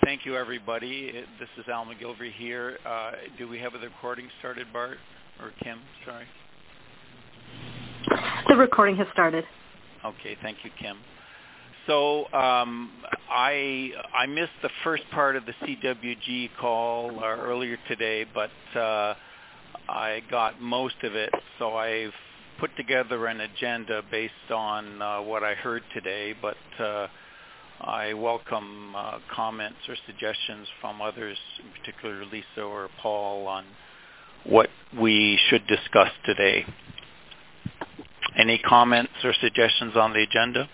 thank you, everybody. This is Al McGilvery here. Do we have the recording started, Bart? Or Kim, sorry? The recording has started. Okay, thank you, Kim. So I missed the first part of the CWG call earlier today, but I got most of it, so I've put together an agenda based on what I heard today, but I welcome comments or suggestions from others, in particular Lisa or Paul, on what we should discuss today. Any comments or suggestions on the agenda?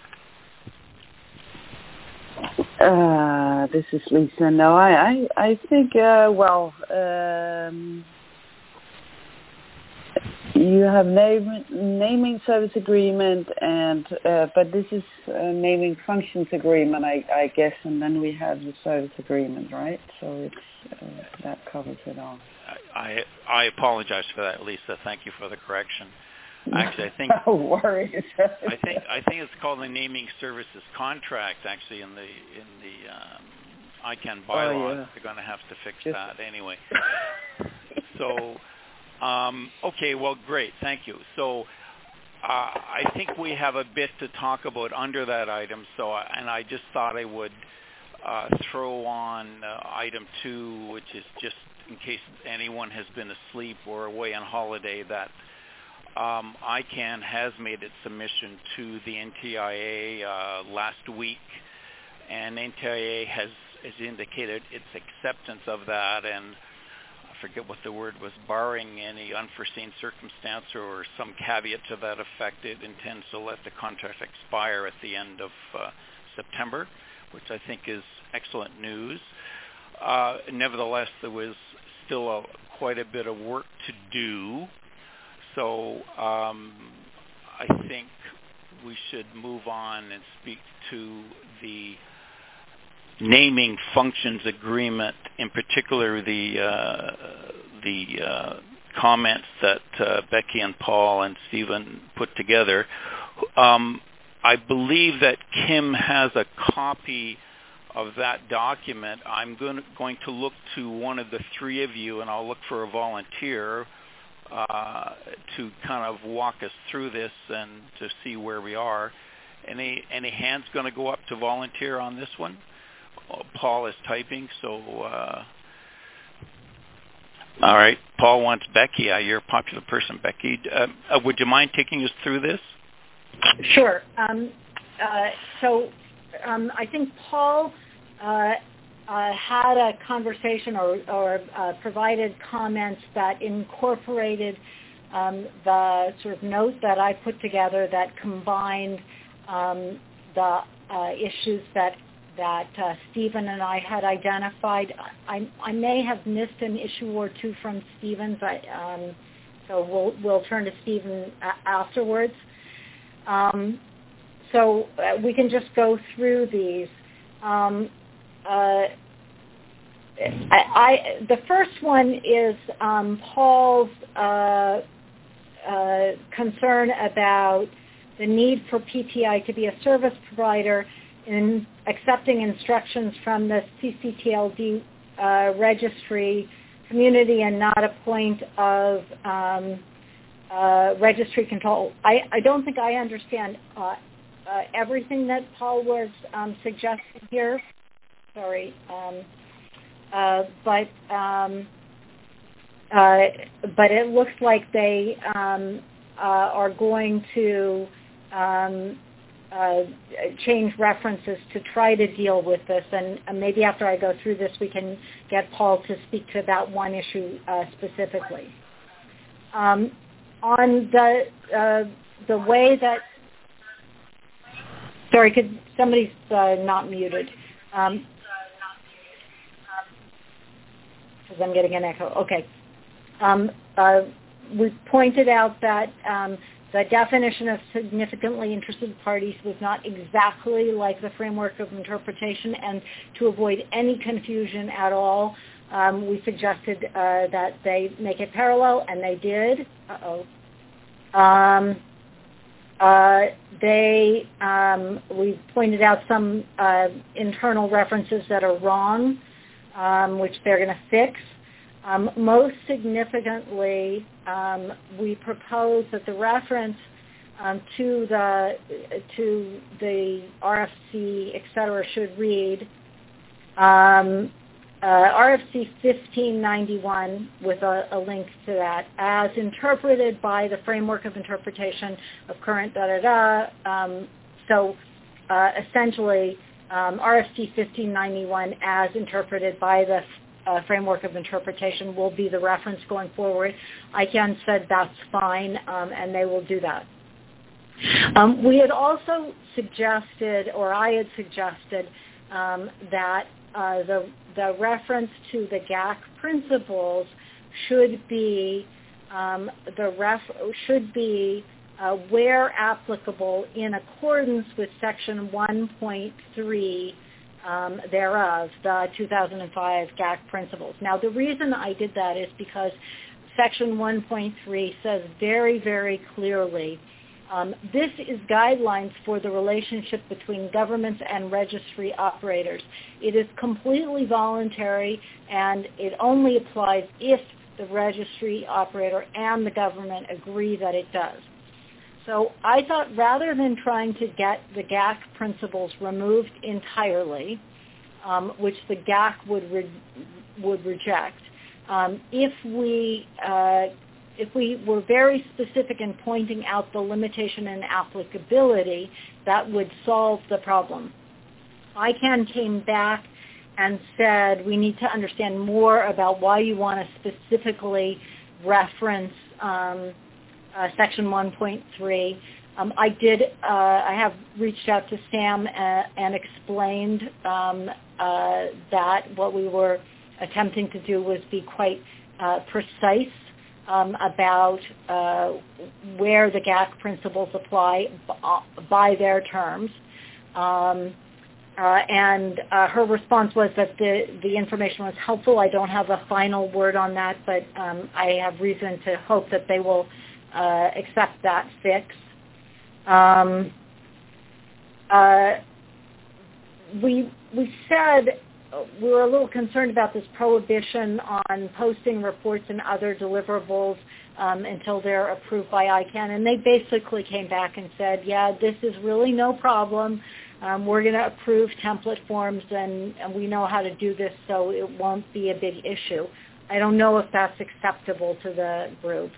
This is Lisa. No, I think, you have naming service agreement, and but this is a naming functions agreement, I guess, and then we have the service agreement, right? So it's that covers it all. I apologize for that, Lisa. Thank you for the correction. Actually, I think no worries. I think it's called the naming services contract. Actually, in the ICANN bylaws, yeah. They're going to have to fix that anyway. So. Okay, well, great. Thank you. So I think we have a bit to talk about under that item. And I just thought I would throw on item 2, which is just in case anyone has been asleep or away on holiday, that ICANN has made its submission to the NTIA last week, and NTIA has indicated its acceptance of that, and I forget what the word was, barring any unforeseen circumstance or some caveat to that effect, it intends to let the contract expire at the end of September, which I think is excellent news. Nevertheless, there was still quite a bit of work to do, so I think we should move on and speak to the naming functions agreement, in particular the comments that Becky and Paul and Stephen put together. I believe that Kim has a copy of that document. I'm going to look to one of the three of you, and I'll look for a volunteer to kind of walk us through this and to see where we are. Any hands going to go up to volunteer on this one? Paul is typing, so all right. Paul wants Becky. You're a popular person, Becky. Would you mind taking us through this? Sure. So I think Paul had a conversation or provided comments that incorporated the sort of note that I put together that combined the issues that Stephen and I had identified. I may have missed an issue or two from Stephen's, so we'll turn to Stephen afterwards. So we can just go through these. The first one is Paul's concern about the need for PTI to be a service provider in accepting instructions from the CCTLD registry community and not a point of registry control. I don't think I understand everything that Paul was suggesting here. Sorry. But it looks like they are going to change references to try to deal with this, and maybe after I go through this, we can get Paul to speak to that one issue specifically. On the way that, sorry, could somebody's not muted? Because I'm getting an echo. Okay. We pointed out that the definition of significantly interested parties was not exactly like the framework of interpretation, and to avoid any confusion at all, we suggested that they make it parallel, and they did. we pointed out some internal references that are wrong, which they're going to fix. Most significantly, we propose that the reference to the RFC, et cetera, should read RFC 1591 with a link to that, as interpreted by the framework of interpretation of current essentially, RFC 1591 as interpreted by the framework of interpretation will be the reference going forward. ICANN said that's fine, and they will do that. We had also suggested, or I had suggested, that the reference to the GAC principles should be where applicable in accordance with Section 1.3 thereof, the 2005 GAC principles. Now, the reason I did that is because Section 1.3 says very, very clearly, this is guidelines for the relationship between governments and registry operators. It is completely voluntary, and it only applies if the registry operator and the government agree that it does. So I thought rather than trying to get the GAC principles removed entirely, which the GAC would reject, if we were very specific in pointing out the limitation and applicability, that would solve the problem. ICANN came back and said, we need to understand more about why you want to specifically reference Section 1.3. I have reached out to Sam and explained that what we were attempting to do was be quite precise about where the GAC principles apply by their terms. And her response was that the information was helpful. I don't have a final word on that, but I have reason to hope that they will accept that fix. We said we were a little concerned about this prohibition on posting reports and other deliverables until they're approved by ICANN, and they basically came back and said, yeah, this is really no problem. We're going to approve template forms, and we know how to do this, so it won't be a big issue. I don't know if that's acceptable to the group.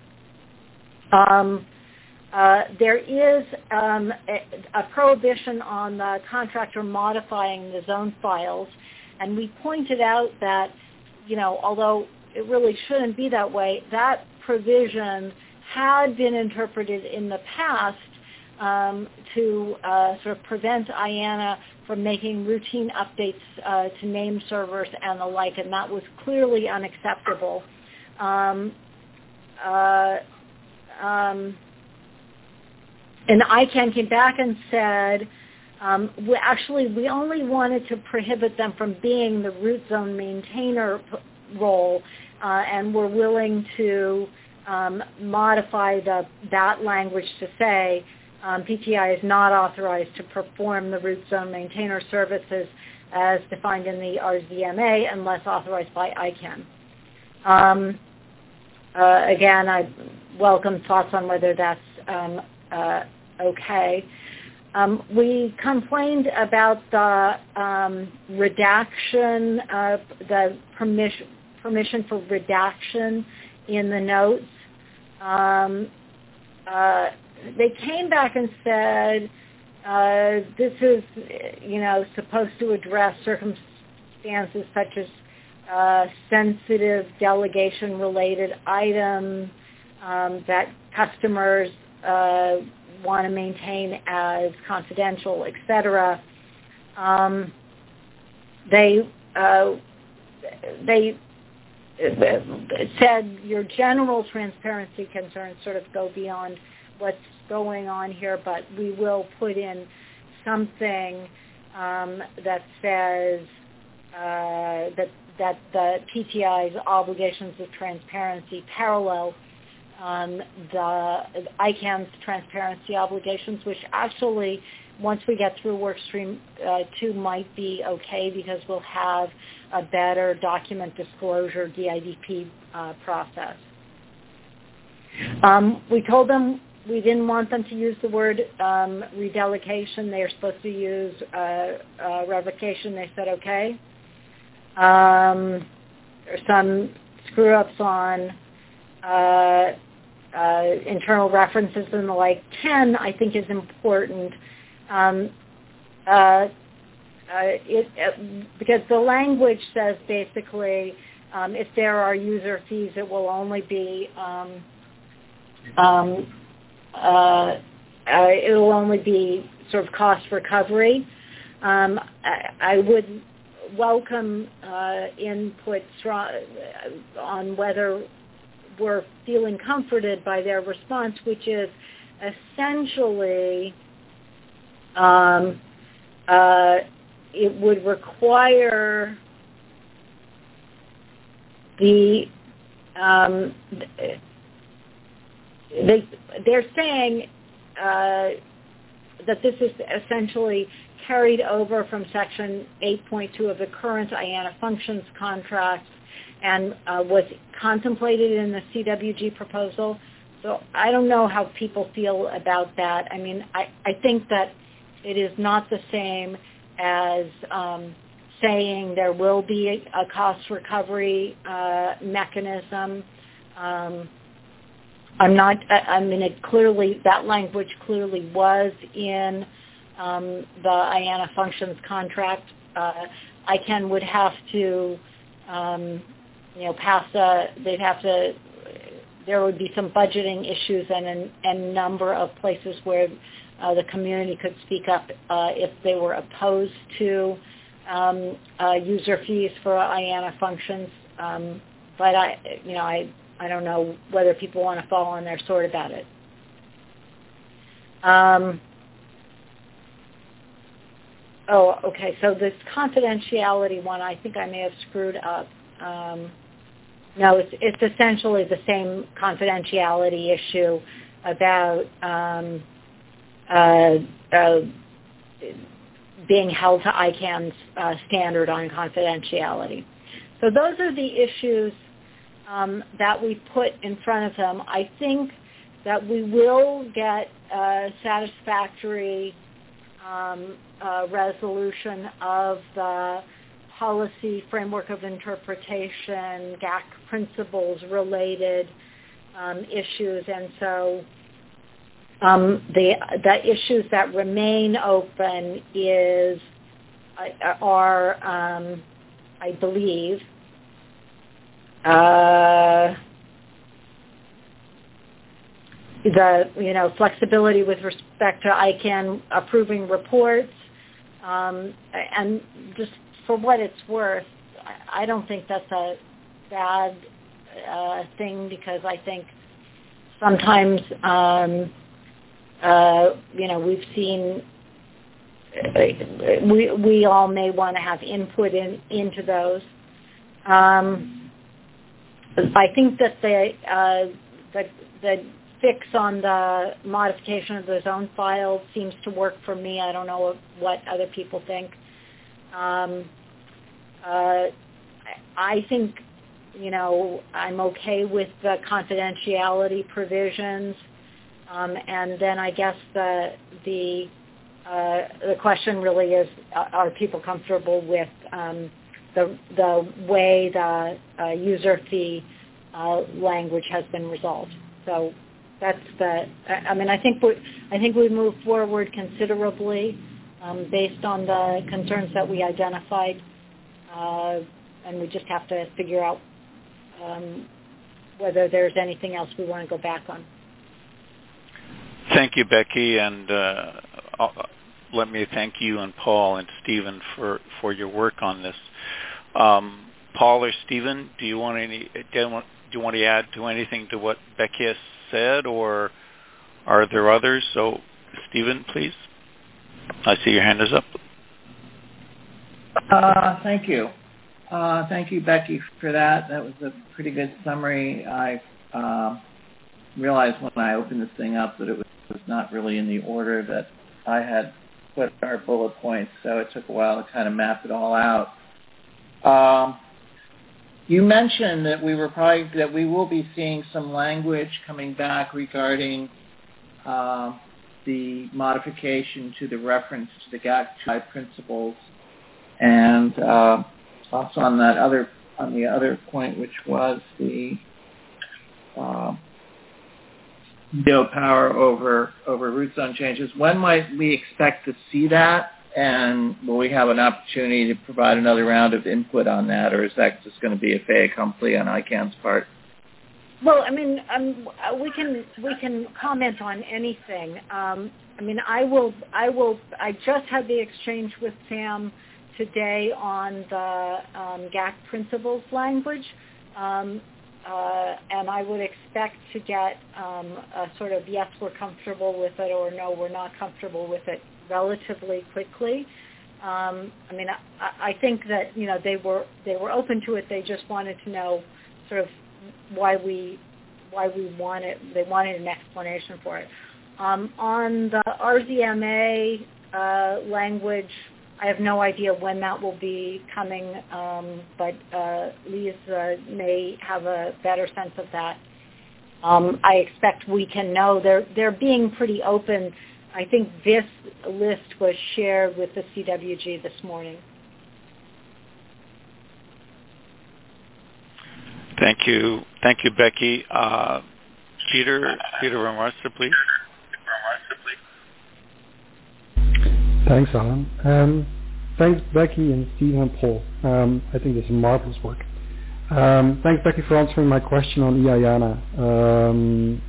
There is a prohibition on the contractor modifying the zone files, and we pointed out that, although it really shouldn't be that way, that provision had been interpreted in the past to sort of prevent IANA from making routine updates to name servers and the like, and that was clearly unacceptable. And ICANN came back and said, we only wanted to prohibit them from being the root zone maintainer role, and we're willing to modify that language to say PTI is not authorized to perform the root zone maintainer services as defined in the RZMA unless authorized by ICANN. Again, I welcome thoughts on whether that's okay. We complained about the redaction, the permission for redaction in the notes. They came back and said this is, supposed to address circumstances such as sensitive delegation-related items that customers want to maintain as confidential, etc. They said your general transparency concerns sort of go beyond what's going on here, but we will put in something that says that the PTI's obligations of transparency parallel the ICANN's transparency obligations, which actually, once we get through workstream 2, might be okay because we'll have a better document disclosure DIDP process. We told them we didn't want them to use the word redelegation. They are supposed to use revocation. They said okay. There's some screw-ups on internal references and the like. 10, I think, is important because the language says basically if there are user fees, it will only be sort of cost recovery. I would welcome input on whether we're feeling comforted by their response, which is essentially it would require they're saying that this is essentially carried over from Section 8.2 of the current IANA functions contract and was contemplated in the CWG proposal. So I don't know how people feel about that. I mean, I think that it is not the same as saying there will be a cost recovery mechanism. That language clearly was in the IANA functions contract. ICANN would have to, there would be some budgeting issues and a number of places where the community could speak up if they were opposed to user fees for IANA functions. But I don't know whether people want to fall on their sword about it. Okay. So this confidentiality one, I think I may have screwed up. No, it's essentially the same confidentiality issue about being held to ICANN's standard on confidentiality. So those are the issues that we put in front of them. I think that we will get a satisfactory resolution of the policy framework of interpretation, GAC principles related issues, and so the issues that remain open are I believe the flexibility with respect to ICANN approving reports, and just for what it's worth, I don't think that's a bad thing because I think sometimes we've seen we all may want to have input into those. I think that the fix on the modification of the zone file seems to work for me. I don't know what other people think. I think, I'm okay with the confidentiality provisions, and then I guess the question really is: are people comfortable with the way the user fee language has been resolved? So that's I think we moved forward considerably based on the concerns that we identified, and we just have to figure out whether there's anything else we want to go back on. Thank you, Becky, and let me thank you and Paul and Stephen for your work on this. Paul or Stephen, do you want to add to anything to what Becky has said, or are there others? So, Stephen, please. I see your hand is up. Thank you. Thank you, Becky, for that. That was a pretty good summary. realized when I opened this thing up that it was not really in the order that I had put our bullet points, so it took a while to kind of map it all out. You mentioned that we will be seeing some language coming back regarding the modification to the reference to the GAC principles, and also on the other point, which was the veto power over root zone changes. When might we expect to see that? And will we have an opportunity to provide another round of input on that, or is that just going to be a fait accompli on ICANN's part? Well, I mean, we can comment on anything. I mean, I just had the exchange with Sam today on the GAC principles language, and I would expect to get a sort of yes, we're comfortable with it, or no, we're not comfortable with it relatively quickly. I mean, I think that they were open to it. They just wanted to know sort of why we wanted. They wanted an explanation for it. On the RZMA language, I have no idea when that will be coming, but Lisa may have a better sense of that. I expect we can know. They're being pretty open. I think this list was shared with the CWG this morning. Thank you, Becky. Peter Van Marster, please. Thanks, Alan. Thanks, Becky and Steve and Paul. I think this is marvelous work. Thanks, Becky, for answering my question on EIANA.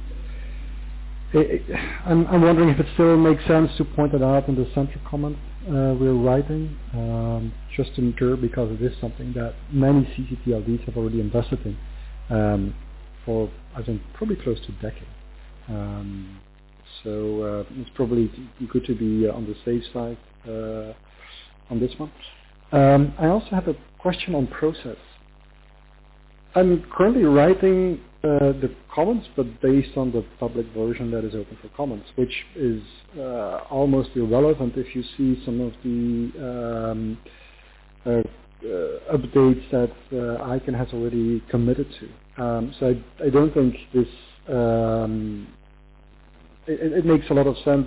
I'm wondering if it still makes sense to point it out in the central comment we're writing, just to ensure, because it is something that many CCTLDs have already invested in for, I think, probably close to a decade. So it's probably good to be on the safe side on this one. I also have a question on process. I'm currently writing the comments, but based on the public version that is open for comments, which is almost irrelevant if you see some of the updates that ICANN has already committed to. So I don't think this it makes a lot of sense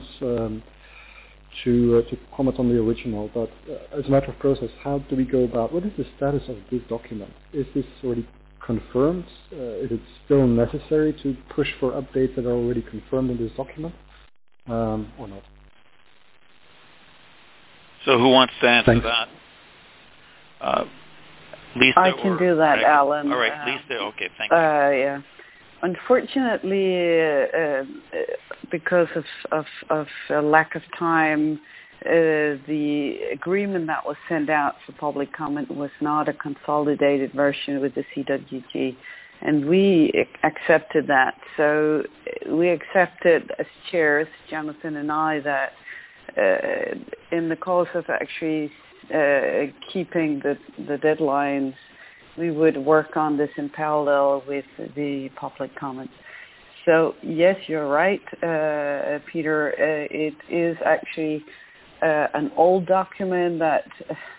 to comment on the original, but as a matter of process, how do we go about, what is the status of this document? Is this already confirmed? Is it still necessary to push for updates that are already confirmed in this document, or not? So who wants to answer Thanks. that? Lisa? I can do that, Alan. All right, Lisa. Okay, thank you. Yeah. Unfortunately, because of a lack of time, the agreement that was sent out for public comment was not a consolidated version with the CWG, and we accepted that. So we accepted as chairs, Jonathan and I, that in the course of actually keeping the deadlines, we would work on this in parallel with the public comments. So yes, you're right, Peter. It is actually an old document that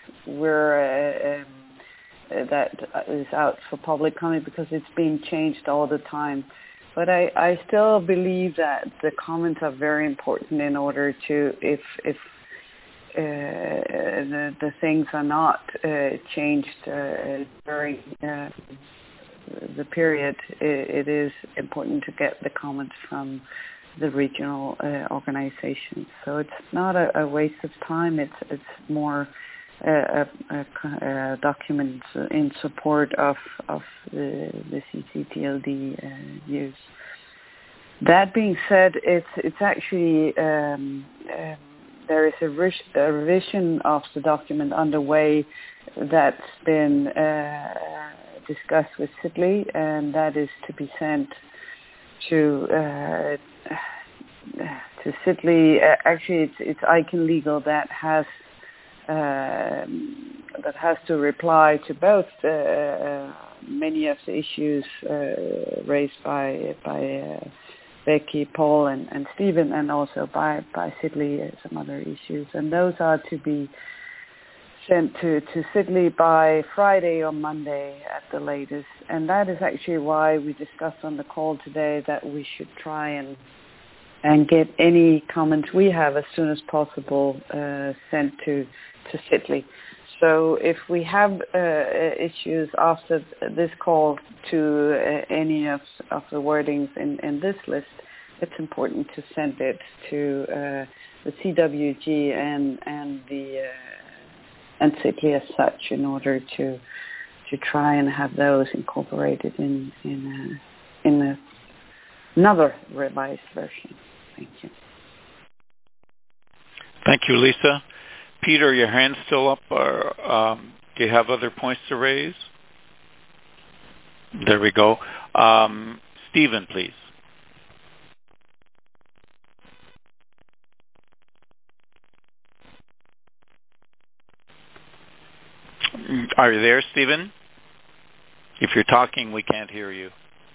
that is out for public comment because it's being changed all the time. But I still believe that the comments are very important in order to, if the things are not changed during the period, it is important to get the comments from the regional organizations. So it's not a waste of time. It's more a document in support of the CCTLD use. That being said, it's actually there is a revision of the document underway that's been discussed with Sidley, and that is to be sent to Sidley. Actually, it's ICANN Legal that has to reply to both many of the issues raised by Becky, Paul, and Stephen, and also by Sidley some other issues. And those are to be sent to Sidley by Friday or Monday at the latest. And that is actually why we discussed on the call today that we should try and get any comments we have as soon as possible sent to Sidley. So if we have issues after this call to any of the wordings in this list, it's important to send it to the CWG and Sidley as such, in order to try and have those incorporated in another revised version. Thank you. Thank you, Lisa. Peter, your hand's still up, or do you have other points to raise? There we go. Stephen, please. Are you there, Stephen? If you're talking, we can't hear you.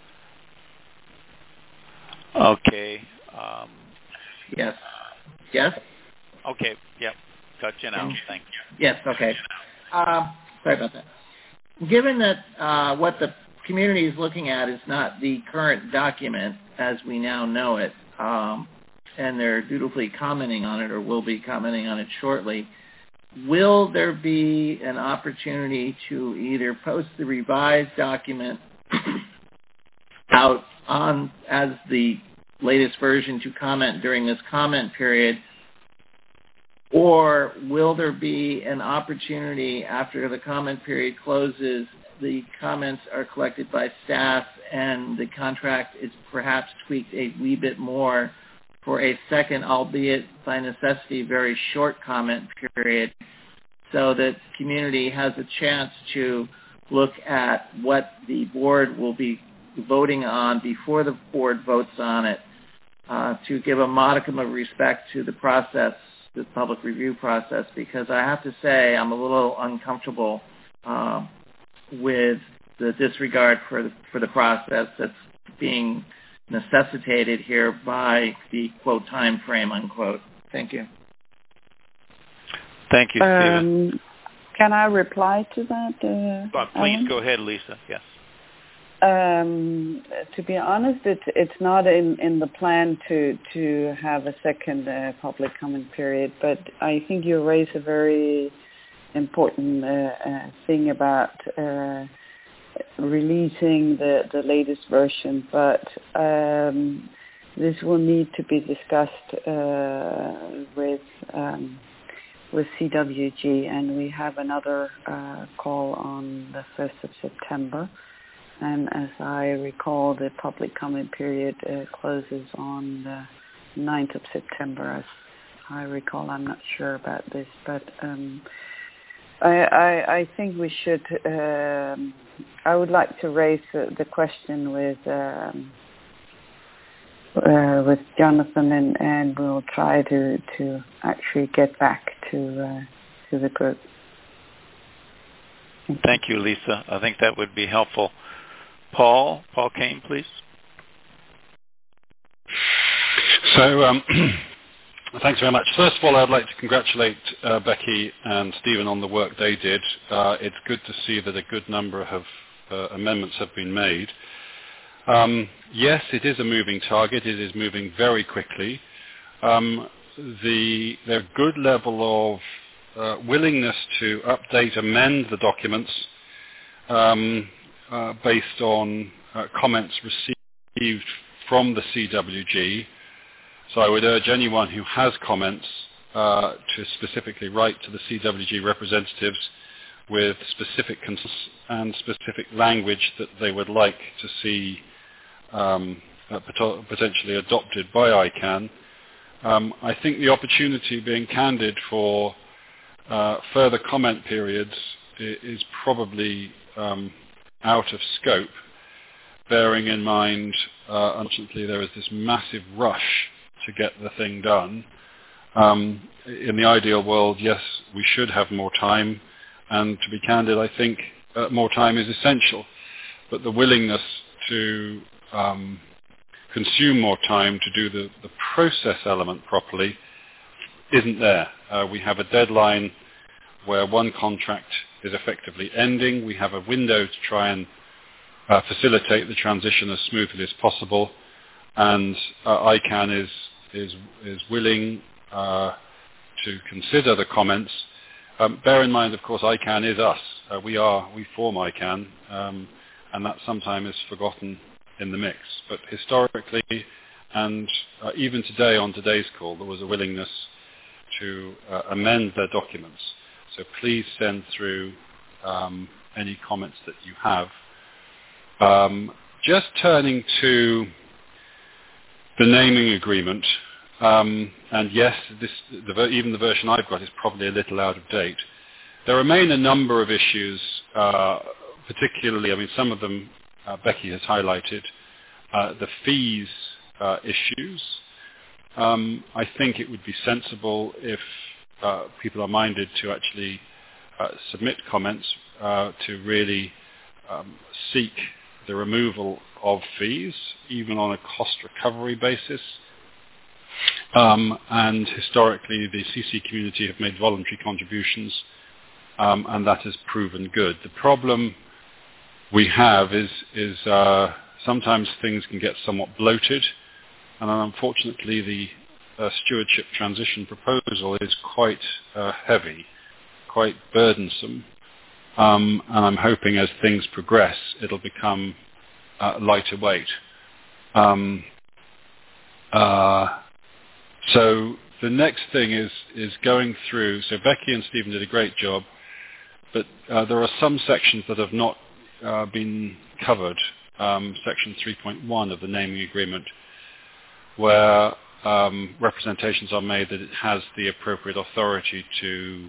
Okay. Yes. Yes? Okay, yep. Got you now. Thanks. Yes, okay. Sorry about that. Given that what the community is looking at is not the current document as we now know it, and they're dutifully commenting on it, or will be commenting on it shortly, will there be an opportunity to either post the revised document out on as the latest version to comment during this comment period, or will there be an opportunity after the comment period closes, the comments are collected by staff and the contract is perhaps tweaked a wee bit more for a second, albeit by necessity, very short comment period, so that community has a chance to look at what the board will be voting on before the board votes on it, to give a modicum of respect to the process, the public review process, because I have to say I'm a little uncomfortable with the disregard for the process that's being necessitated here by the, quote, time frame, unquote. Thank you. Thank you, Stephen. Can I reply to that? Please Alan? go ahead, Lisa. Yes. To be honest, it's not in the plan to have a second public comment period, but I think you raise a very important thing about releasing the latest version, but this will need to be discussed with CWG, and we have another call on the 1st of September. And as I recall, the public comment period closes on the 9th of September, as I recall. I'm not sure about this, but I think we should, I would like to raise the question with Jonathan, and we'll try to actually get back to the group. Thank you, Lisa. I think that would be helpful. Paul Kane, please. So, thanks very much. First of all, I'd like to congratulate Becky and Stephen on the work they did. It's good to see that a good number of amendments have been made. Yes, it is a moving target. It is moving very quickly. Their good level of willingness to update, amend the documents based on comments received from the CWG. So I would urge anyone who has comments to specifically write to the CWG representatives with specific concerns and specific language that they would like to see potentially adopted by ICANN. I think the opportunity, being candid, for further comment periods is probably out of scope, bearing in mind, unfortunately, there is this massive rush to get the thing done. In the ideal world, yes, we should have more time, and to be candid, I think more time is essential. But the willingness to consume more time to do the process element properly isn't there. We have a deadline where one contract is effectively ending. We have a window to try and facilitate the transition as smoothly as possible, and ICANN is willing to consider the comments. Bear in mind, of course, ICANN is us. We form ICANN, and that sometimes is forgotten in the mix. But historically, and even today on today's call, there was a willingness to amend their documents. So please send through any comments that you have. Just turning to the naming agreement, and yes, even the version I've got is probably a little out of date. There remain a number of issues, particularly, I mean, some of them Becky has highlighted, the fees issues. I think it would be sensible if people are minded to actually submit comments to really seek the removal of fees, even on a cost recovery basis. And historically, the CC community have made voluntary contributions, and that has proven good. The problem we have is sometimes things can get somewhat bloated, and unfortunately the stewardship transition proposal is quite heavy, quite burdensome, and I'm hoping as things progress it'll become lighter weight. So the next thing is going through, so Becky and Stephen did a great job, but there are some sections that have not been covered, section 3.1 of the naming agreement, where representations are made that it has the appropriate authority to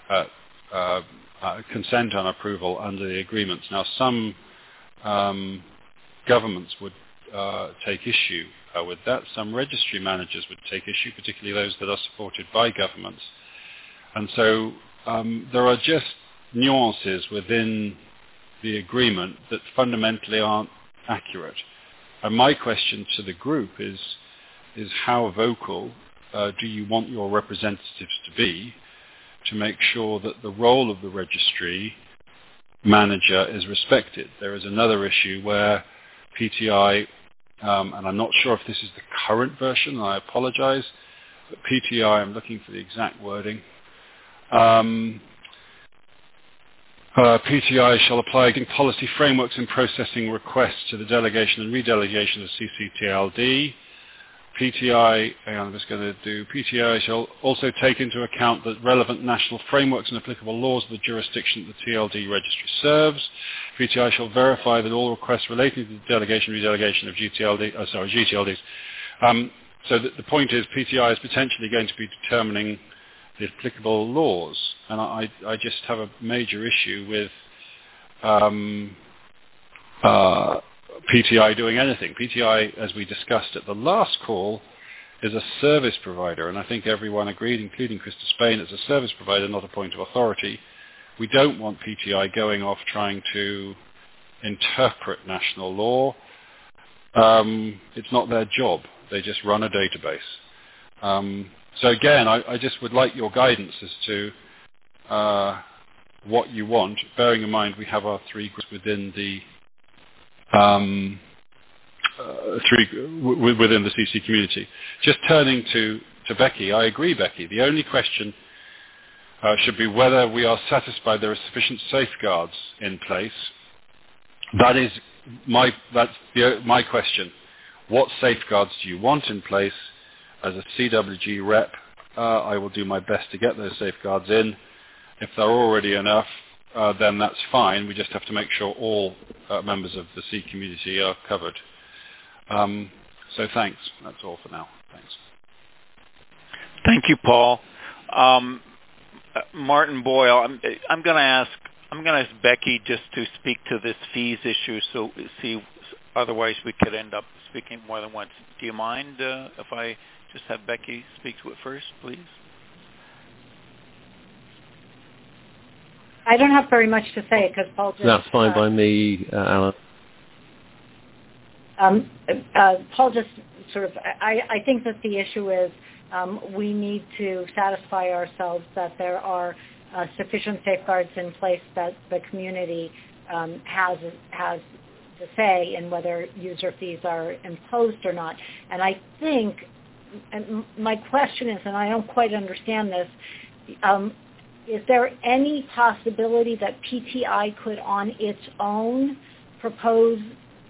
consent on approval under the agreements. Now, some governments would take issue with that. Some registry managers would take issue, particularly those that are supported by governments. And so there are just nuances within the agreement that fundamentally aren't accurate. And my question to the group is how vocal do you want your representatives to be to make sure that the role of the registry manager is respected? There is another issue where PTI, and I'm not sure if this is the current version, and I apologize, but PTI, I'm looking for the exact wording, PTI shall apply policy frameworks in processing requests to the delegation and redelegation of CCTLD. PTI, I'm just going to do, PTI shall also take into account the relevant national frameworks and applicable laws of the jurisdiction that the TLD registry serves. PTI shall verify that all requests relating to the delegation and redelegation of GTLDs. So the point is PTI is potentially going to be determining the applicable laws, and I just have a major issue with PTI doing anything. PTI, as we discussed at the last call, is a service provider, and I think everyone agreed, including Krista Spain, it's a service provider, not a point of authority. We don't want PTI going off trying to interpret national law. It's not their job. They just run a database. So again, I just would like your guidance as to what you want, bearing in mind we have our three groups within the within the CC community. Just turning to Becky, I agree, Becky. The only question should be whether we are satisfied there are sufficient safeguards in place. That's my question. What safeguards do you want in place? As a CWG rep, I will do my best to get those safeguards in. If they're already enough, then that's fine. We just have to make sure all members of the C community are covered. So thanks. That's all for now. Thanks. Thank you, Paul. Martin Boyle, I'm going to ask Becky just to speak to this fees issue. So see, otherwise we could end up speaking more than once. Do you mind if I just have Becky speak to it first, please? I don't have very much to say because Paul just... That's fine by me, Alan. Paul just sort of, I think that the issue is we need to satisfy ourselves that there are sufficient safeguards in place that the community has to say in whether user fees are imposed or not. And I think, and my question is, and I don't quite understand this, is there any possibility that PTI could on its own propose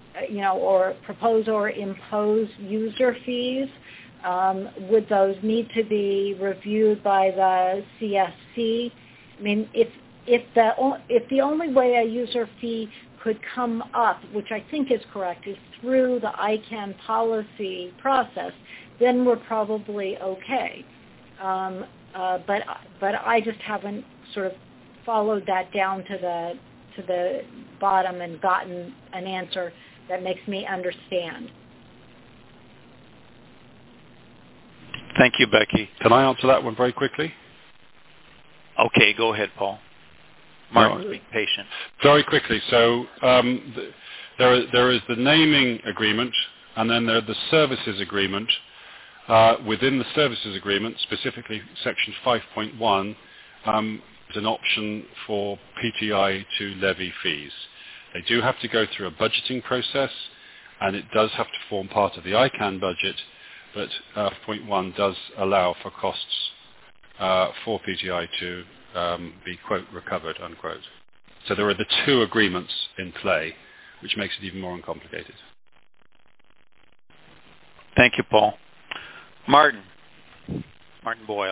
or impose user fees? Would those need to be reviewed by the CSC? I mean, if the only way a user fee could come up, which I think is correct, is through the ICANN policy process, then we're probably okay. But I just haven't sort of followed that down to the bottom and gotten an answer that makes me understand. Thank you, Becky. Can I answer that one very quickly? Okay, go ahead, Paul. Martin, be patient. Very quickly. So there is the naming agreement, and then there are the services agreement. Within the services agreement, specifically Section 5.1, is an option for PTI to levy fees. They do have to go through a budgeting process, and it does have to form part of the ICANN budget, but 5.1 does allow for costs for PTI to be, quote, recovered, unquote. So there are the two agreements in play, which makes it even more uncomplicated. Thank you, Paul. Martin Boyle.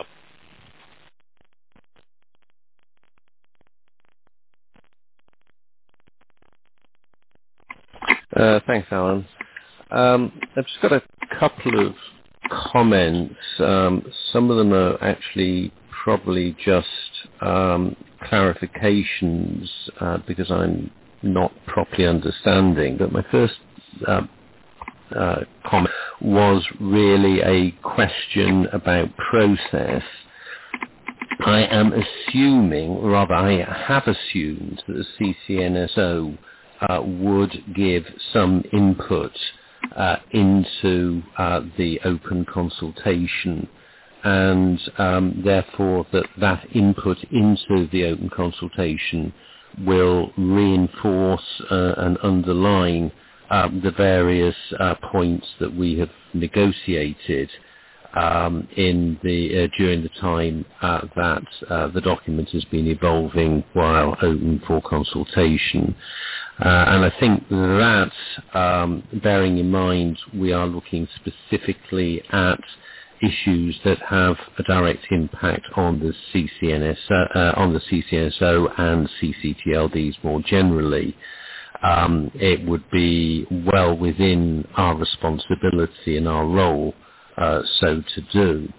Thanks, Alan. I've just got a couple of comments. Some of them are actually probably just clarifications because I'm not properly understanding. But my first comment was really a question about process. I am assuming, rather I have assumed, that the CCNSO would give some input into the open consultation, and therefore that input into the open consultation will reinforce and underline the various points that we have negotiated during the time that the document has been evolving while open for consultation. And I think that, bearing in mind we are looking specifically at issues that have a direct impact on the CCNSO and CCTLDs more generally, it would be well within our responsibility and our role so to do.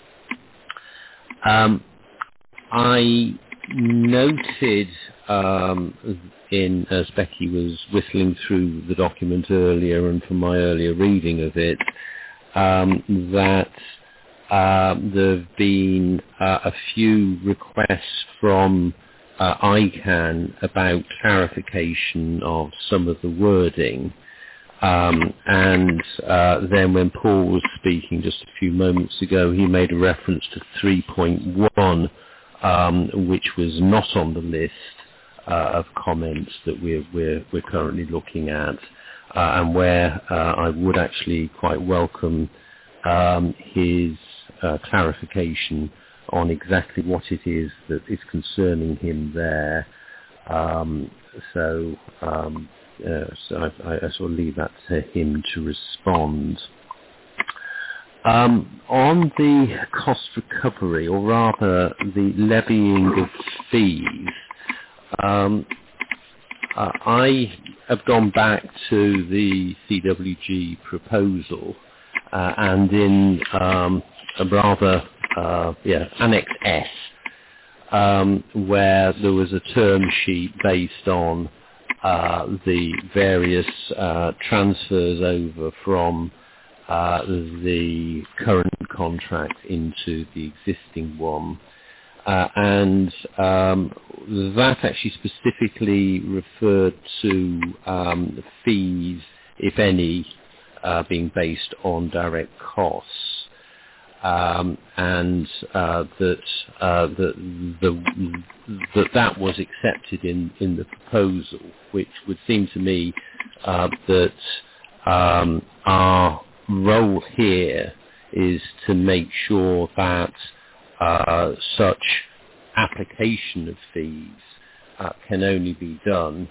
I noted as Becky was whistling through the document earlier and from my earlier reading of it, that there have been a few requests from ICANN about clarification of some of the wording. And then when Paul was speaking just a few moments ago, he made a reference to 3.1, which was not on the list of comments that we're currently looking at, and where I would actually quite welcome his clarification on exactly what it is that is concerning him there. So I sort of leave that to him to respond. On the cost recovery, or rather the levying of fees, I have gone back to the CWG proposal and in a rather Annex S, where there was a term sheet based on the various transfers over from the current contract into the existing one. And that actually specifically referred to fees if any, being based on direct costs, and that was accepted in the proposal, which would seem to me that our role here is to make sure that such application of fees can only be done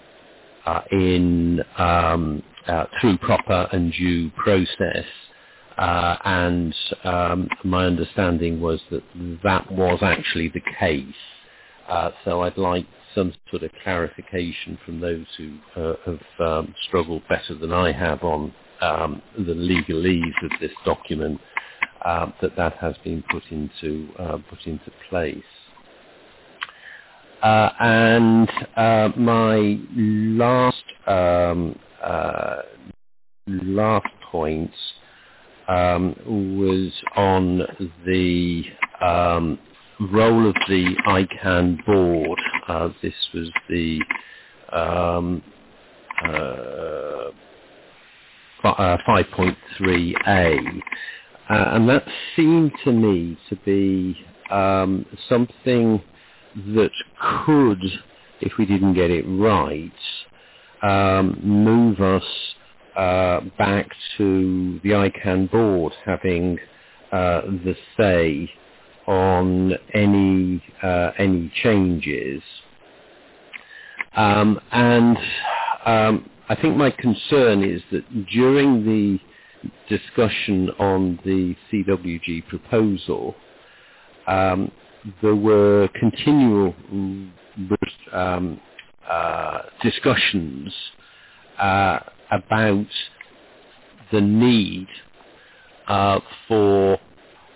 through proper and due process, and my understanding was that was actually the case. So I'd like some sort of clarification from those who have struggled better than I have on the legalese of this document, that has been put into place. And my last point was on the role of the ICANN board. This was the 5.3a, and that seemed to me to be something that could, if we didn't get it right, move us back to the ICANN board having the say on any changes. And I think my concern is that during the discussion on the CWG proposal, there were continual discussions about the need for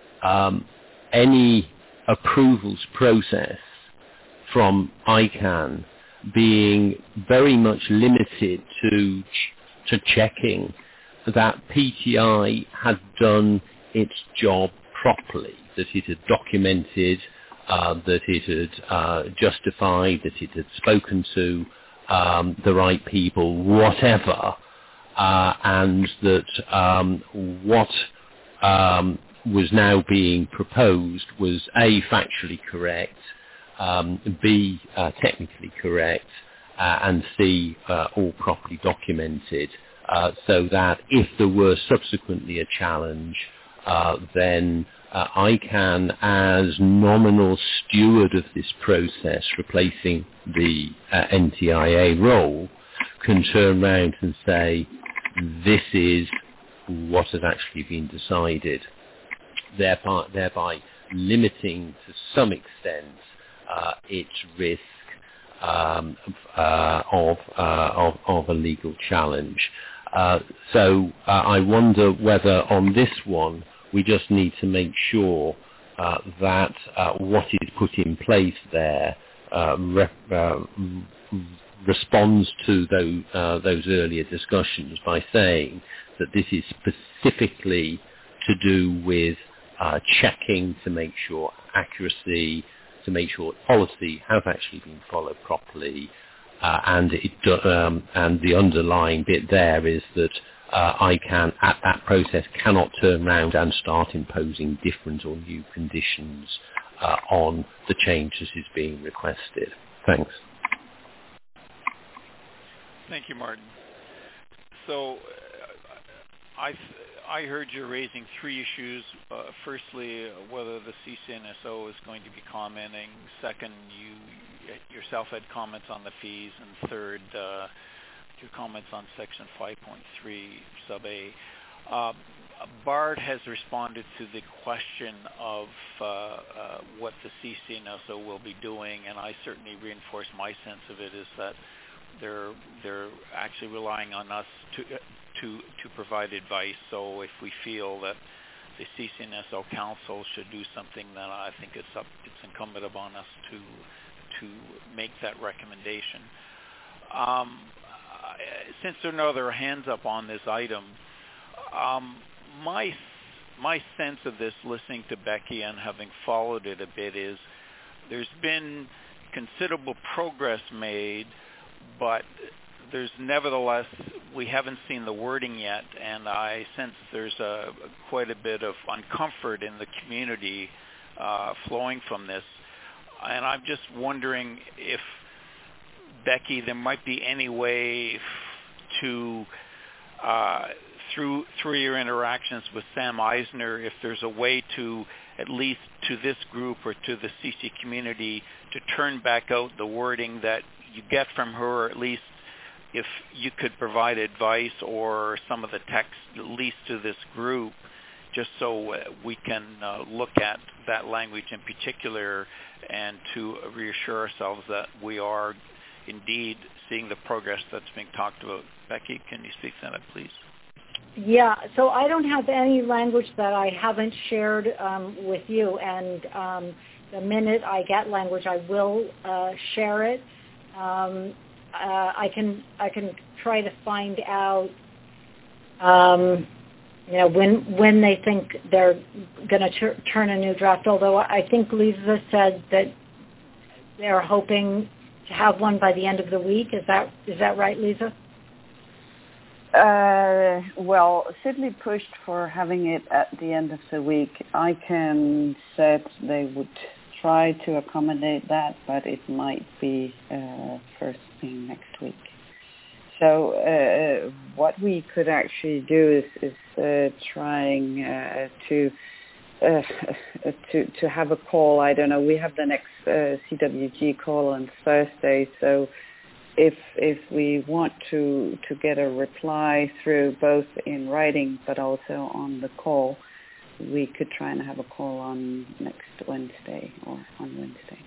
any approvals process from ICANN being very much limited to checking that PTI had done its job properly, that it had documented, that it had justified, that it had spoken to the right people, whatever, and that what was now being proposed was A, factually correct, B, technically correct, and C, all properly documented, so that if there were subsequently a challenge, then ICANN, as nominal steward of this process, replacing the NTIA role, can turn round and say, this is what has actually been decided, thereby limiting to some extent its risk of a legal challenge. So I wonder whether on this one we just need to make sure that what is put in place there responds to those earlier discussions by saying that this is specifically to do with checking to make sure accuracy, to make sure policy has actually been followed properly, and the underlying bit there is that ICANN at that process cannot turn around and start imposing different or new conditions on the changes is being requested. Thanks. Thank you, Martin. So I heard you raising three issues. Firstly, whether the CCNSO is going to be commenting. Second, you yourself had comments on the fees. And third, your comments on Section 5.3 sub A. Bart has responded to the question of what the CCNSO will be doing, and I certainly reinforce my sense of it is that they're actually relying on us to provide advice. So if we feel that the CCNSO Council should do something, then I think it's incumbent upon us to make that recommendation. Since there are no other hands up on this item, my sense of this, listening to Becky and having followed it a bit, is there's been considerable progress made, but there's nevertheless we haven't seen the wording yet, and I sense there's quite a bit of uncomfort in the community flowing from this. And I'm just wondering if, Becky, there might be any way to, through your interactions with Sam Eisner, if there's a way to, at least to this group or to the CC community, to turn back out the wording that you get from her, or at least if you could provide advice or some of the text, at least to this group, just so we can look at that language in particular and to reassure ourselves that we are indeed seeing the progress that's being talked about. Becky, can you speak to that, please? Yeah, so I don't have any language that I haven't shared with you, and the minute I get language, I will share it. I can try to find out, when they think they're going to turn a new draft. Although I think Lisa said that they're hoping to have one by the end of the week. Is that right, Lisa? Well, Sidley pushed for having it at the end of the week. ICANN said they would try to accommodate that, but it might be first thing next week. So what we could actually do is trying to have a call. I don't know. We have the next CWG call on Thursday, so if we want to get a reply through both in writing but also on the call, we could try and have a call on next Wednesday or on Wednesday.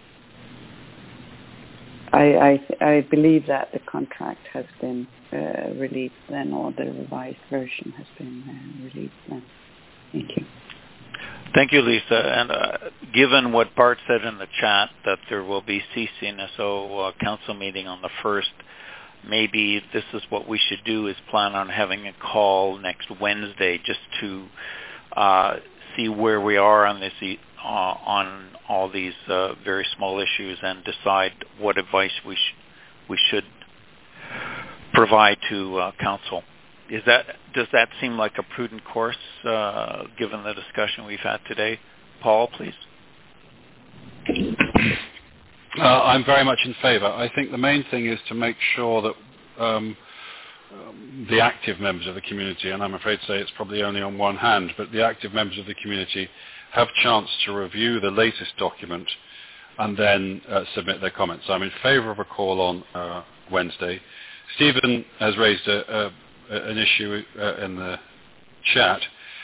I believe that the contract has been released then, or the revised version has been released then. Thank you. Thank you, Lisa. And given what Bart said in the chat, that there will be CCNSO council meeting on the 1st, maybe this is what we should do, is plan on having a call next Wednesday just to see where we are on this on all these very small issues and decide what advice we should provide to council. Does that seem like a prudent course given the discussion we've had today? Paul, please. I'm very much in favour. I think the main thing is to make sure that the active members of the community, and I'm afraid to say it's probably only on one hand, but the active members of the community have chance to review the latest document and then submit their comments. So I'm in favour of a call on Wednesday. Stephen has raised an issue in the chat.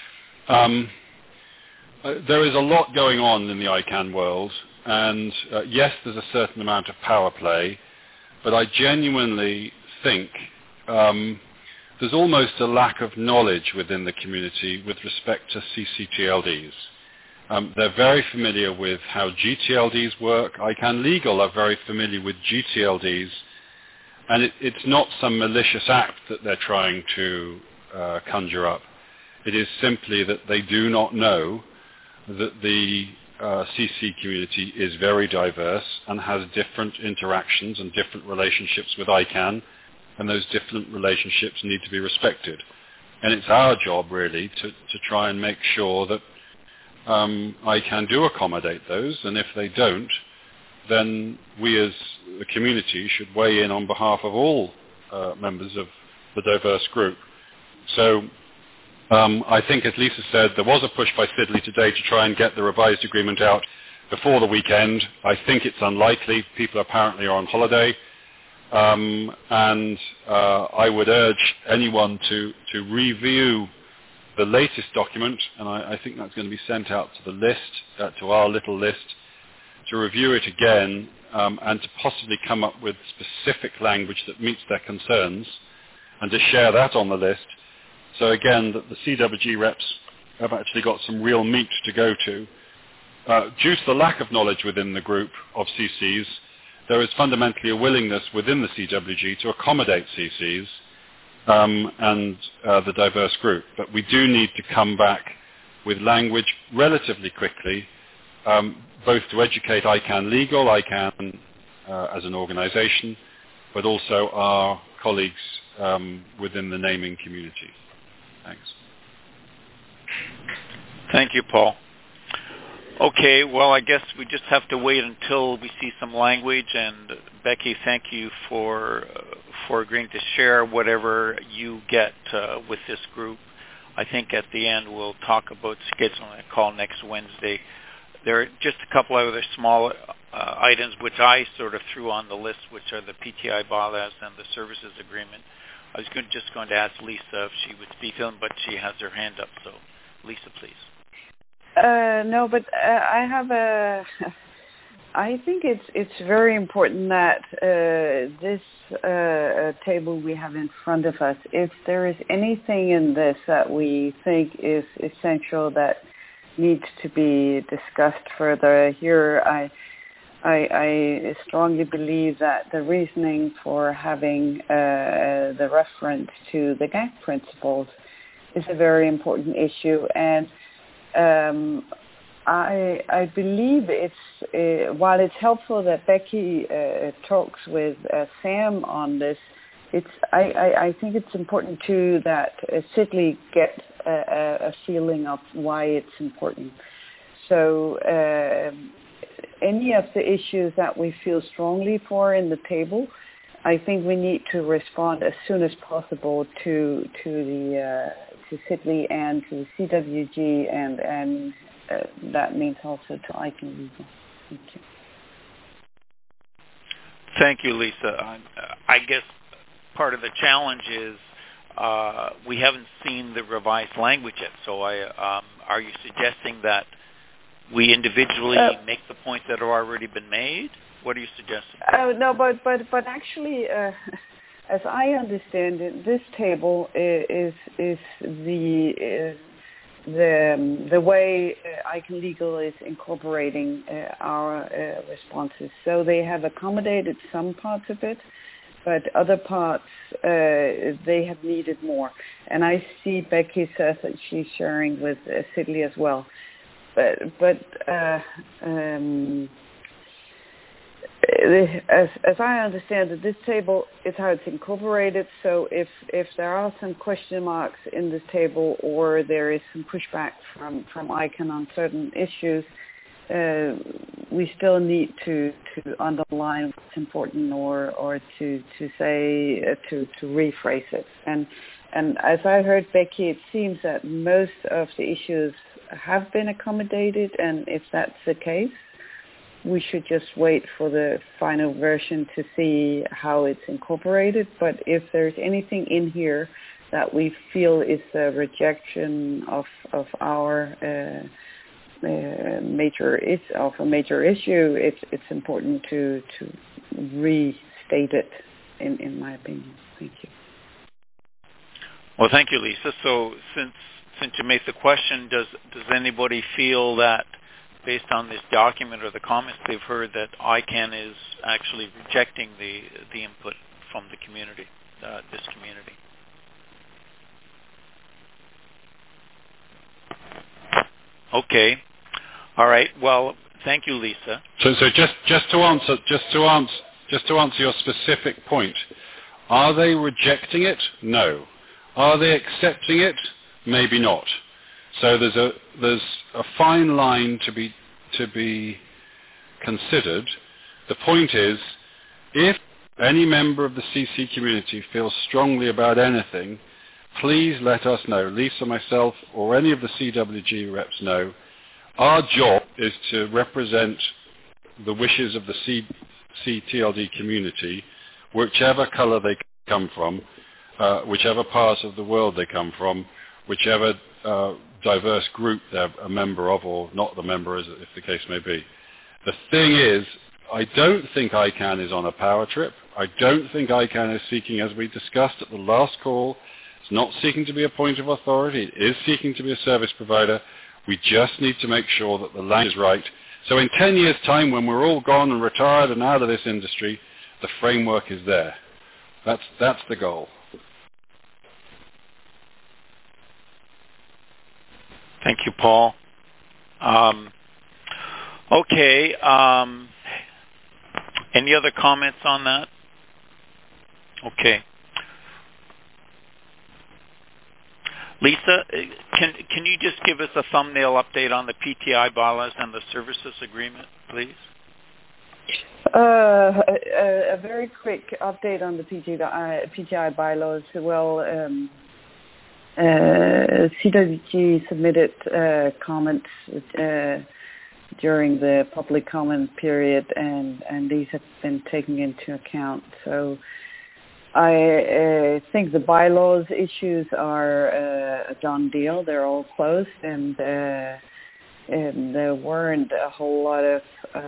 There is a lot going on in the ICANN world, and yes, there's a certain amount of power play, but I genuinely think there's almost a lack of knowledge within the community with respect to CCTLDs. They're very familiar with how GTLDs work. ICANN Legal are very familiar with GTLDs, and it's not some malicious act that they're trying to conjure up. It is simply that they do not know that the CC community is very diverse and has different interactions and different relationships with ICANN, and those different relationships need to be respected. And it's our job, really, to try and make sure that ICANN do accommodate those, and if they don't, then we as a community should weigh in on behalf of all members of the diverse group. So I think, as Lisa said, there was a push by Sidley today to try and get the revised agreement out before the weekend. I think it's unlikely. People apparently are on holiday. And I would urge anyone to review the latest document, and I think that's going to be sent out to the list, to our little list, to review it again and to possibly come up with specific language that meets their concerns and to share that on the list. So again, the CWG reps have actually got some real meat to go to. Due to the lack of knowledge within the group of CCs, there is fundamentally a willingness within the CWG to accommodate CCs and the diverse group. But we do need to come back with language relatively quickly, both to educate ICANN Legal, ICANN as an organization, but also our colleagues within the naming community. Thanks. Thank you, Paul. Okay, well, I guess we just have to wait until we see some language. And Becky, thank you for agreeing to share whatever you get with this group. I think at the end we'll talk about scheduling a call next Wednesday. There are just a couple of other small items which I sort of threw on the list, which are the PTI bylaws and the services agreement. I was just going to ask Lisa if she would speak to them, but she has her hand up. So, Lisa, please. No, but I think it's very important that this table we have in front of us, if there is anything in this that we think is essential that needs to be discussed further here, I strongly believe that the reasoning for having the reference to the GAC principles is a very important issue, and I believe it's while it's helpful that Becky talks with Sam on this, I think it's important too that Sidley gets a feeling of why it's important. So any of the issues that we feel strongly for in the table, I think we need to respond as soon as possible to Sidley and to the CWG, and that means also to ICANN Legal. Thank you. Thank you, Lisa. I guess part of the challenge is we haven't seen the revised language yet. So are you suggesting that we individually make the points that have already been made? What are you suggesting? No, but actually, as I understand it, this table is the way ICANN Legal is incorporating our responses. So they have accommodated some parts of it, but other parts they have needed more. And I see Becky says that she's sharing with Sidley as well. But as I understand it, this table is how it's incorporated. So if there are some question marks in this table, or there is some pushback from ICANN on certain issues, we still need to underline what's important, or to say to rephrase it. And as I heard Becky, it seems that most of the issues have been accommodated, and if that's the case, we should just wait for the final version to see how it's incorporated. But if there's anything in here that we feel is a rejection of our major issue, it's important to restate it, in my opinion. Thank you. Well, thank you, Lisa. So since you made the question, does anybody feel that, based on this document or the comments they've heard, that ICANN is actually rejecting the input from the community, this community? Okay. All right. Well, thank you, Lisa. So just to answer your specific point, are they rejecting it? No. Are they accepting it? Maybe not. So there's a fine line to be considered. The point is, if any member of the CC community feels strongly about anything, please let us know. Lisa, myself, or any of the CWG reps know. Our job is to represent the wishes of the CTLD community, whichever color they come from, whichever part of the world they come from, whichever diverse group they're a member of, or not the member, as if the case may be. The thing is, I don't think ICANN is on a power trip. I don't think ICANN is seeking, as we discussed at the last call, it's not seeking to be a point of authority. It is seeking to be a service provider. We just need to make sure that the language is right. So in 10 years' time, when we're all gone and retired and out of this industry, the framework is there. That's the goal. Thank you, Paul. Okay. Any other comments on that? Okay. Lisa, can you just give us a thumbnail update on the PTI bylaws and the services agreement, please? A very quick update on the PTI bylaws. Well, CWG submitted comments during the public comment period, and these have been taken into account. So I think the bylaws issues are a done deal. They're all closed, and there weren't a whole lot of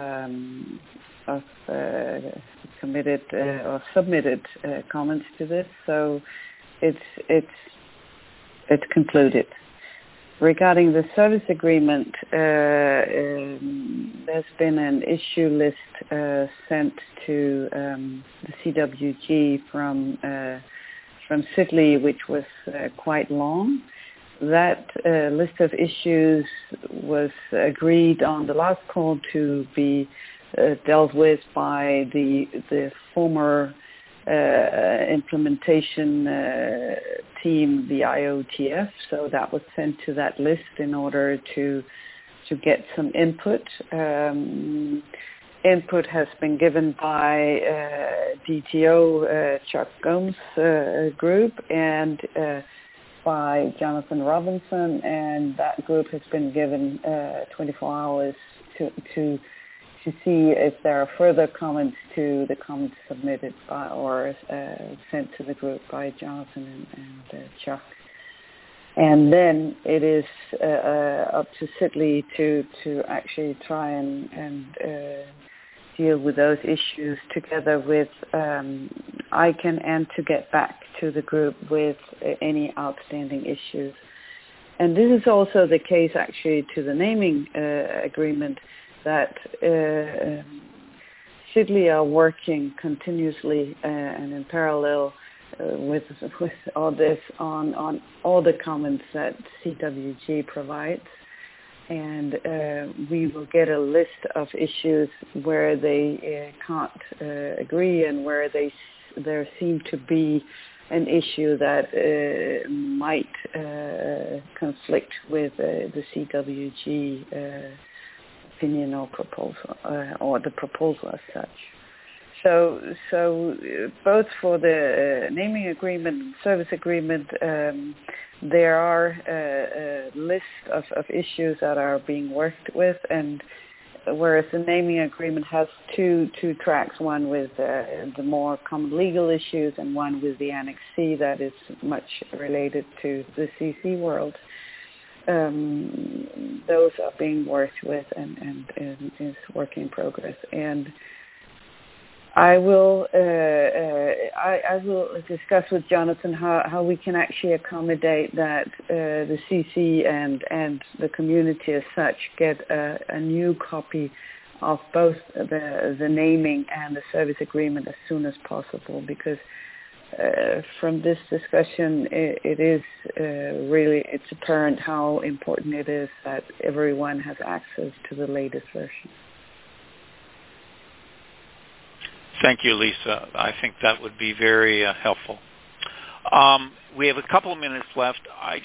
committed or submitted comments to this. So it's concluded. Regarding the service agreement, there's been an issue list sent to the CWG from Sidley, which was quite long. That list of issues was agreed on the last call to be dealt with by the former implementation team, the IOTF. So that was sent to that list in order to get some input. Input has been given by DTO Chuck Gomes group and by Jonathan Robinson, and that group has been given 24 hours to see if there are further comments to the comments submitted by or sent to the group by Jonathan and Chuck. And then it is up to Sidley to actually try and deal with those issues together with ICANN, and to get back to the group with any outstanding issues. And this is also the case actually to the naming agreement, that Sidley are working continuously and in parallel with all this on all the comments that CWG provides, and we will get a list of issues where they can't agree and where there seem to be an issue that might conflict with the CWG opinion or proposal, or the proposal as such. So both for the naming agreement and service agreement, there are a list of issues that are being worked with, and whereas the naming agreement has two tracks, one with the more common legal issues and one with the Annex C that is much related to the CC world. Those are being worked with and is work in progress. And I will discuss with Jonathan how we can actually accommodate that the CC and the community as such get a new copy of both the naming and the service agreement as soon as possible, because from this discussion it is really, it's apparent how important it is that everyone has access to the latest version. Thank you, Lisa. I think that would be very helpful. We have a couple of minutes left.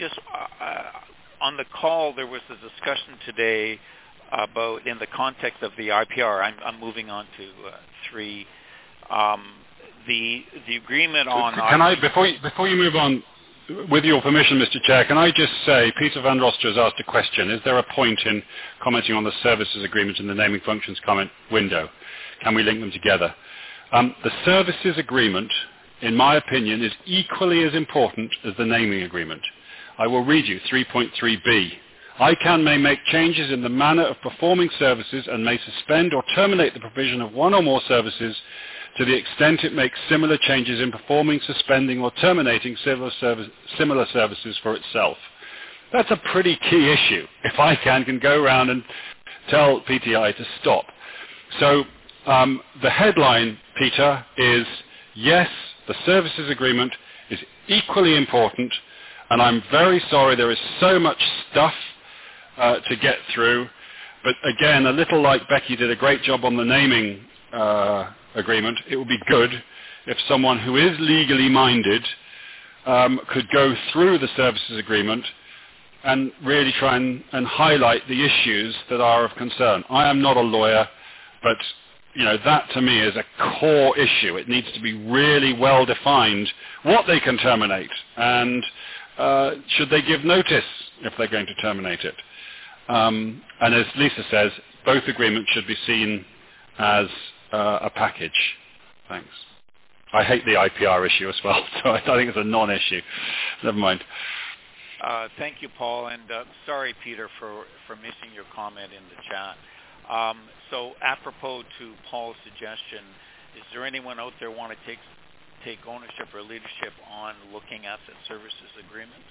On the call, there was a discussion today about, in the context of the IPR, I'm moving on to 3, the agreement on... Can I, before you move on, with your permission, Mr. Chair, can I just say, Peter Van Rostra has asked a question. Is there a point in commenting on the services agreement and the naming functions comment window? Can we link them together? The services agreement, in my opinion, is equally as important as the naming agreement. I will read you 3.3b. ICANN may make changes in the manner of performing services and may suspend or terminate the provision of one or more services to the extent it makes similar changes in performing, suspending, or terminating similar services for itself. That's a pretty key issue, if ICANN can go around and tell PTI to stop. So the headline, Peter, is yes, the services agreement is equally important, and I'm very sorry there is so much stuff to get through. But again, a little like Becky did a great job on the naming agreement, it would be good if someone who is legally minded could go through the services agreement and really try and highlight the issues that are of concern. I am not a lawyer, but that to me is a core issue. It needs to be really well defined what they can terminate, and should they give notice if they're going to terminate it. And as Lisa says, both agreements should be seen as a package. Thanks. I hate the IPR issue as well, so I think it's a non-issue. Never mind. Thank you, Paul, and sorry, Peter, for missing your comment in the chat. So apropos to Paul's suggestion, is there anyone out there want to take ownership or leadership on looking at the services agreement?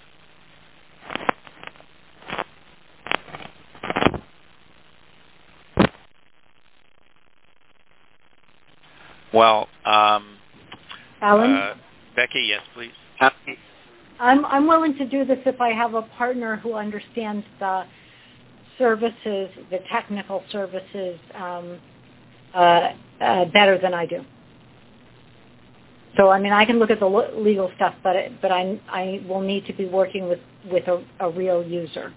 Well, Alan? Becky, yes, please. I'm willing to do this if I have a partner who understands the services, the technical services, better than I do. So, I can look at the legal stuff, but I will need to be working with a real user.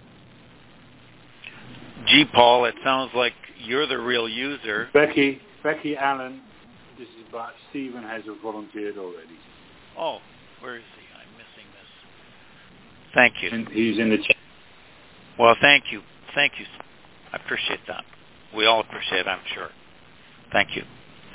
Gee, Paul, it sounds like you're the real user. Becky, Alan, this is Bart. Stephen has volunteered already. Oh, where is he? I'm missing this. Thank you. And he's in the chat. Well, thank you. Thank you. I appreciate that. We all appreciate it, I'm sure. Thank you.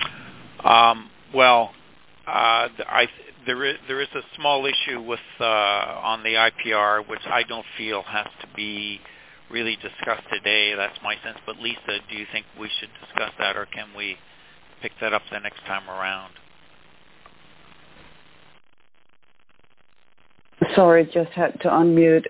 There is a small issue with on the IPR, which I don't feel has to be really discussed today. That's my sense. But Lisa, do you think we should discuss that, or can we pick that up the next time around? Sorry, just had to unmute.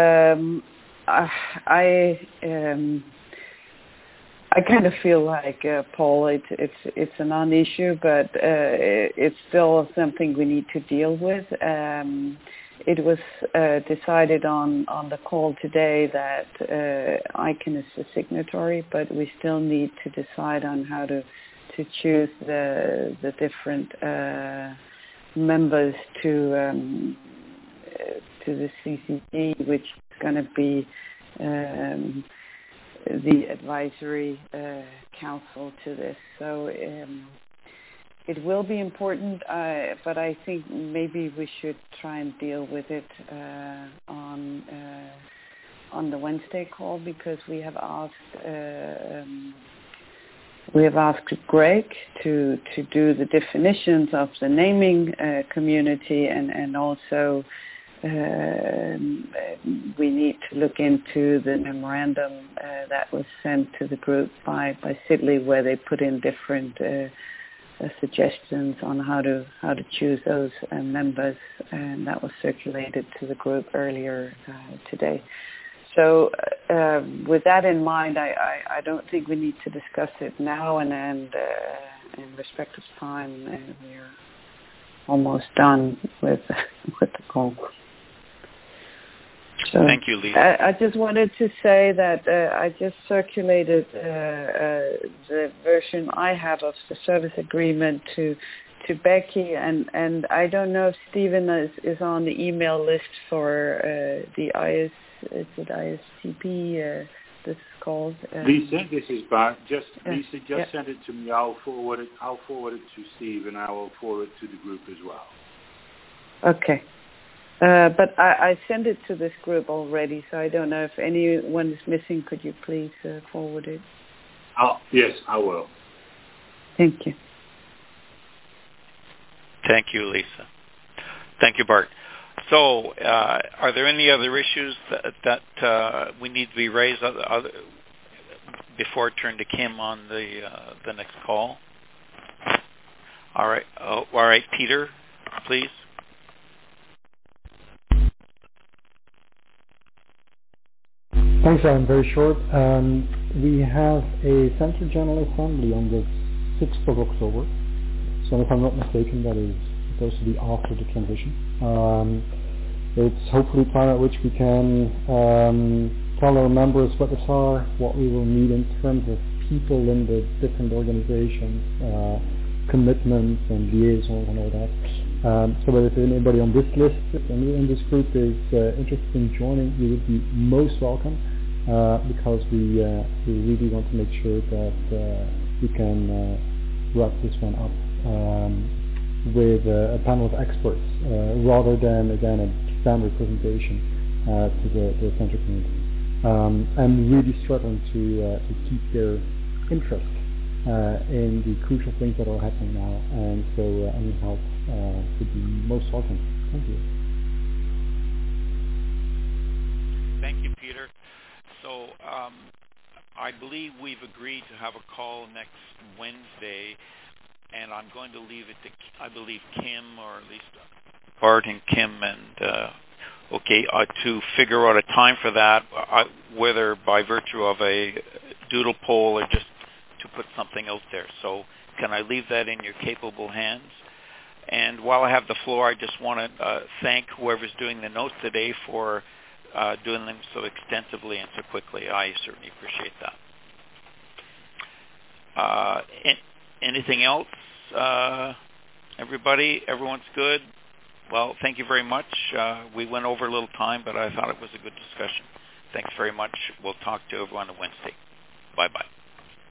I kind of feel like Paul, it's a non-issue, but it's still something we need to deal with. It was decided on the call today that ICANN is a signatory, but we still need to decide on how to choose the different members to the CCG, which is going to be the advisory council to this. So it will be important, but I think maybe we should try and deal with it on the Wednesday call, because we have asked Greg to do the definitions of the naming community, and also we need to look into the memorandum that was sent to the group by Sidley, where they put in different suggestions on how to choose those members, and that was circulated to the group earlier today. So with that in mind, I don't think we need to discuss it now, and in respect of time, we're almost done with the call. So thank you, Lisa. I just wanted to say that I just circulated the version I have of the service agreement to Becky, and I don't know if Stephen is on the email list for the ISTP. This is called. Lisa, this is Bart. Lisa, send it to me. I'll forward it to Steve, and I will forward it to the group as well. Okay. But I sent it to this group already, so I don't know if anyone is missing. Could you please forward it? Yes, I will. Thank you. Thank you, Lisa. Thank you, Bart. So, are there any other issues that we need to be raised before I turn to Kim on the next call? All right, Peter, please. Thanks, Alan. Very short. We have a Central General Assembly on the 6th of October. So if I'm not mistaken, that is supposed to be after the transition. It's hopefully time at which we can tell our members what we will need in terms of people in the different organizations, commitments and liaisons and all that. So if anybody on this list in this group is interested in joining, you would be most welcome, because we really want to make sure that we can wrap this one up with a panel of experts, rather than, again, a standard presentation to the center community. And really struggling to keep their interest in the crucial things that are happening now, and so any help would be most welcome. Thank you. Thank you, Peter. So I believe we've agreed to have a call next Wednesday, and I'm going to leave it to, I believe, Kim, or at least Bart and Kim, and to figure out a time for that, whether by virtue of a doodle poll or just to put something out there. So can I leave that in your capable hands? And while I have the floor, I just want to thank whoever's doing the notes today for doing them so extensively and so quickly. I certainly appreciate that. Anything else? Everyone's good? Well, thank you very much. We went over a little time, but I thought it was a good discussion. Thanks very much. We'll talk to everyone on Wednesday. Bye-bye.